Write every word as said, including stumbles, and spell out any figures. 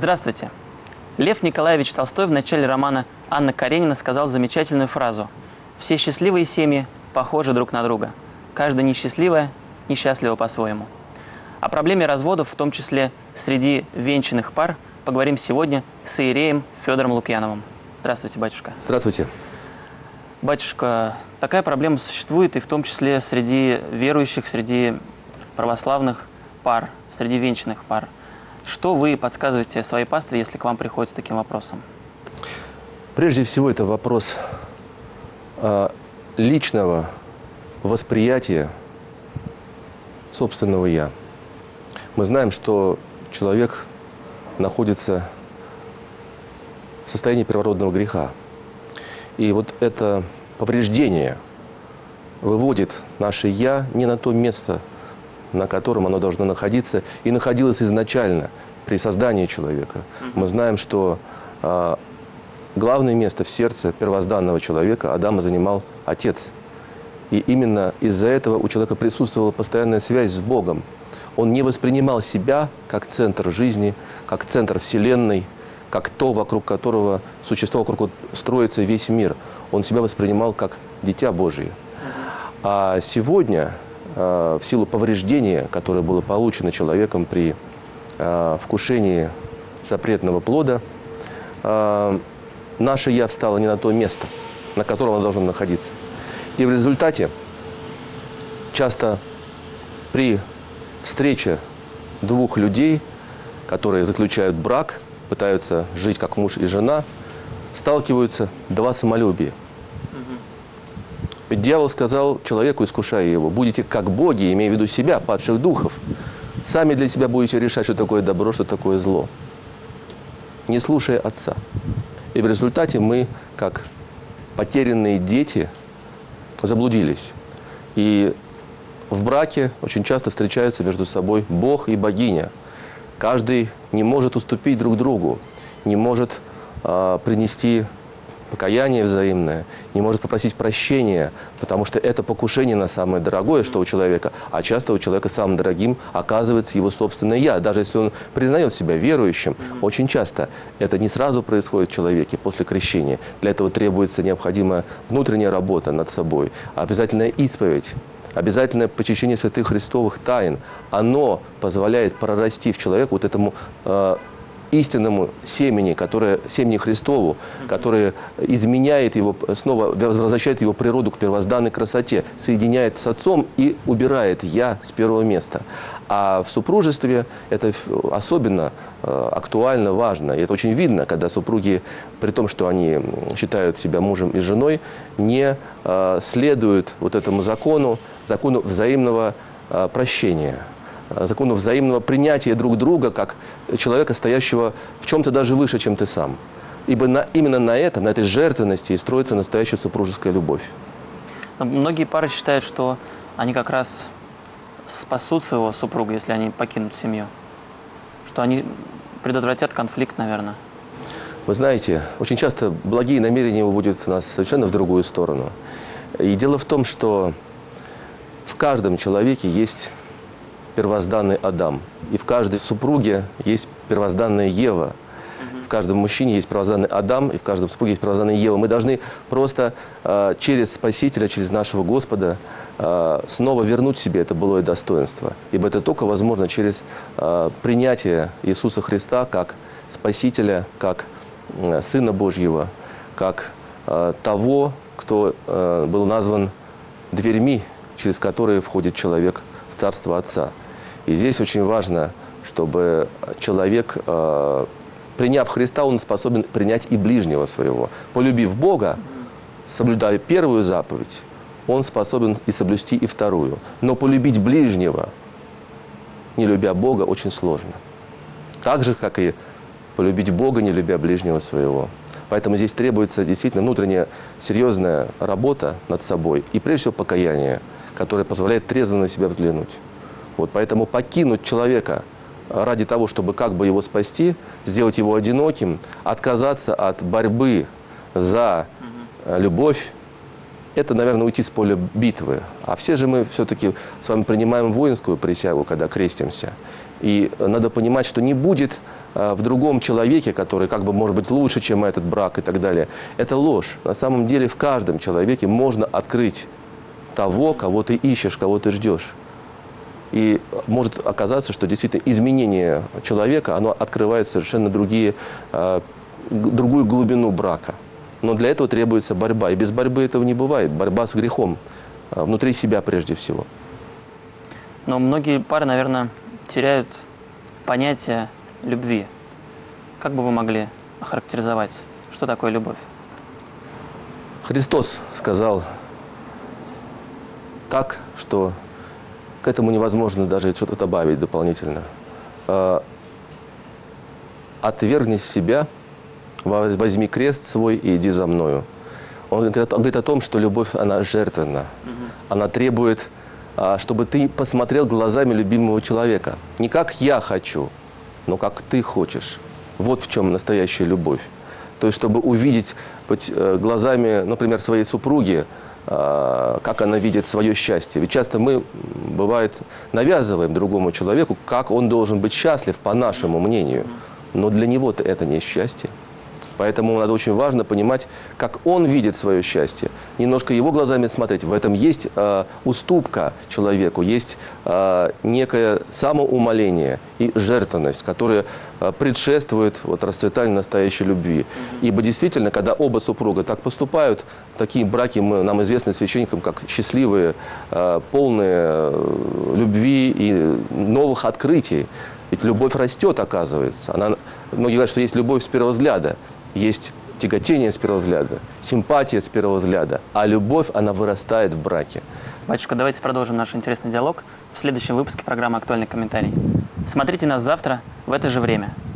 Здравствуйте. Лев Николаевич Толстой в начале романа «Анна Каренина» сказал замечательную фразу: «Все счастливые семьи похожи друг на друга. Каждая несчастливая несчастлива по-своему». О проблеме разводов, в том числе среди венчанных пар, поговорим сегодня с иереем Федором Лукьяновым. Здравствуйте, батюшка. Здравствуйте. Батюшка, такая проблема существует и в том числе среди верующих, среди православных пар, среди венчанных пар. Что вы подсказываете своей пастве, если к вам приходят с таким вопросом? Прежде всего, это вопрос э, личного восприятия собственного «я». Мы знаем, что человек находится в состоянии первородного греха. И вот это повреждение выводит наше «я» не на то место, на котором оно должно находиться, и находилось изначально при создании человека. Мы знаем, что э, главное место в сердце первозданного человека Адама занимал Отец. И именно из-за этого у человека присутствовала постоянная связь с Богом. Он не воспринимал себя как центр жизни, как центр Вселенной, как то, вокруг которого существо, вокруг строится весь мир. Он себя воспринимал как дитя Божие. А сегодня, в силу повреждения, которое было получено человеком при вкушении запретного плода, наше «я» встало не на то место, на котором оно должно находиться. И в результате часто при встрече двух людей, которые заключают брак, пытаются жить как муж и жена, сталкиваются два самолюбия. Ведь дьявол сказал человеку, искушая его: будете как боги, имея в виду себя, падших духов. Сами для себя будете решать, что такое добро, что такое зло, не слушая Отца. И в результате мы, как потерянные дети, заблудились. И в браке очень часто встречаются между собой Бог и богиня. Каждый не может уступить друг другу, не может э, принести покаяние взаимное, не может попросить прощения, потому что это покушение на самое дорогое, что у человека, а часто у человека самым дорогим оказывается его собственное «я». Даже если он признает себя верующим, очень часто это не сразу происходит в человеке после крещения. Для этого требуется необходимая внутренняя работа над собой, обязательная исповедь, обязательное почищение святых христовых тайн. Оно позволяет прорасти в человека вот этому э, истинному семени, которое, семени Христову, которое изменяет его, снова возвращает его природу к первозданной красоте, соединяет с Отцом и убирает «я» с первого места. А в супружестве это особенно э, актуально, важно. И это очень видно, когда супруги, при том, что они считают себя мужем и женой, не э, следуют вот этому закону, закону взаимного э, прощения, закону взаимного принятия друг друга как человека, стоящего в чем-то даже выше, чем ты сам. Ибо на, именно на этом, на этой жертвенности и строится настоящая супружеская любовь. Но многие пары считают, что они как раз спасут своего супруга, если они покинут семью. Что они предотвратят конфликт, наверное. Вы знаете, очень часто благие намерения уводят нас совершенно в другую сторону. И дело в том, что в каждом человеке есть первозданный Адам. И в каждой супруге есть первозданная Ева. В каждом мужчине есть первозданный Адам, и в каждом супруге есть первозданная Ева. Мы должны просто э, через Спасителя, через нашего Господа э, снова вернуть себе это былое достоинство. Ибо это только возможно через э, принятие Иисуса Христа как Спасителя, как э, Сына Божьего, как э, того, кто э, был назван дверьми, через которые входит человек в Царство Отца. И здесь очень важно, чтобы человек, э, приняв Христа, он способен принять и ближнего своего. Полюбив Бога, соблюдая первую заповедь, он способен и соблюсти и вторую. Но полюбить ближнего, не любя Бога, очень сложно. Так же, как и полюбить Бога, не любя ближнего своего. Поэтому здесь требуется действительно внутренняя серьезная работа над собой и, прежде всего, покаяние, которое позволяет трезво на себя взглянуть. Вот, поэтому покинуть человека ради того, чтобы как бы его спасти, сделать его одиноким, отказаться от борьбы за любовь, это, наверное, уйти с поля битвы. А все же мы все-таки с вами принимаем воинскую присягу, когда крестимся. И надо понимать, что не будет а, в другом человеке, который как бы может быть лучше, чем этот брак и так далее. Это ложь. На самом деле в каждом человеке можно открыть того, кого ты ищешь, кого ты ждешь. И может оказаться, что действительно изменение человека, оно открывает совершенно другие, а, другую глубину брака. Но для этого требуется борьба. И без борьбы этого не бывает. Борьба с грехом. Внутри себя прежде всего. Но многие пары, наверное, теряют понятие любви. Как бы вы могли охарактеризовать, что такое любовь? Христос сказал так, что к этому невозможно даже что-то добавить дополнительно. «Отвергни себя, возьми крест свой и иди за мною». Он говорит о том, что любовь, она жертвенна. Угу. Она требует, чтобы ты посмотрел глазами любимого человека. Не как я хочу, но как ты хочешь. Вот в чем настоящая любовь. То есть, чтобы увидеть глазами, например, своей супруги, как она видит свое счастье. Ведь часто мы, бывает, навязываем другому человеку, как он должен быть счастлив, по нашему мнению. Но для него-то это не счастье. Поэтому надо очень важно понимать, как он видит свое счастье. Немножко его глазами смотреть. В этом есть э, уступка человеку, есть э, некое самоумоление и жертвенность, которые э, предшествуют вот, расцветанию настоящей любви. Mm-hmm. Ибо действительно, когда оба супруга так поступают, такие браки мы, нам известны священникам как счастливые, э, полные э, любви и новых открытий. Ведь любовь растет, оказывается. Она, многие говорят, что есть любовь с первого взгляда. Есть тяготение с первого взгляда, симпатия с первого взгляда, а любовь, она вырастает в браке. Батюшка, давайте продолжим наш интересный диалог в следующем выпуске программы «Актуальный комментарий». Смотрите нас завтра в это же время.